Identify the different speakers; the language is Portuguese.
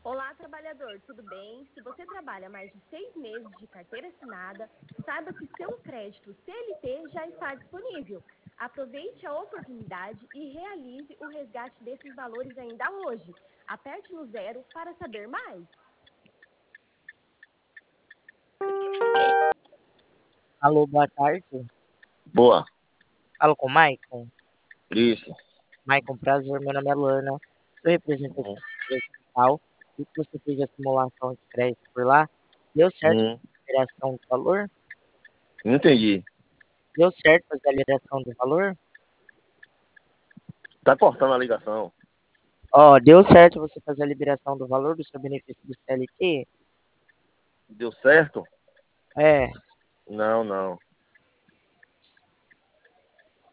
Speaker 1: Olá, trabalhador, tudo bem? Se você trabalha mais de 6 meses de carteira assinada, saiba que seu crédito CLT já está disponível. Aproveite a oportunidade e realize o resgate desses valores ainda hoje. Aperte no 0 para saber mais.
Speaker 2: Alô, boa tarde.
Speaker 3: Boa.
Speaker 2: Falo com o Maicon.
Speaker 3: Isso.
Speaker 2: Maicon, prazer, meu nome é Luana. Sou representante da empresa Digital. E que você fez a simulação de crédito por lá. Deu certo
Speaker 3: Hum,
Speaker 2: a liberação do valor?
Speaker 3: não entendi.
Speaker 2: Deu certo fazer a liberação do valor?
Speaker 3: Tá cortando a ligação.
Speaker 2: Ó, deu certo você fazer a liberação do valor do seu benefício do CLT?
Speaker 3: Deu certo?
Speaker 2: É.
Speaker 3: Não, não.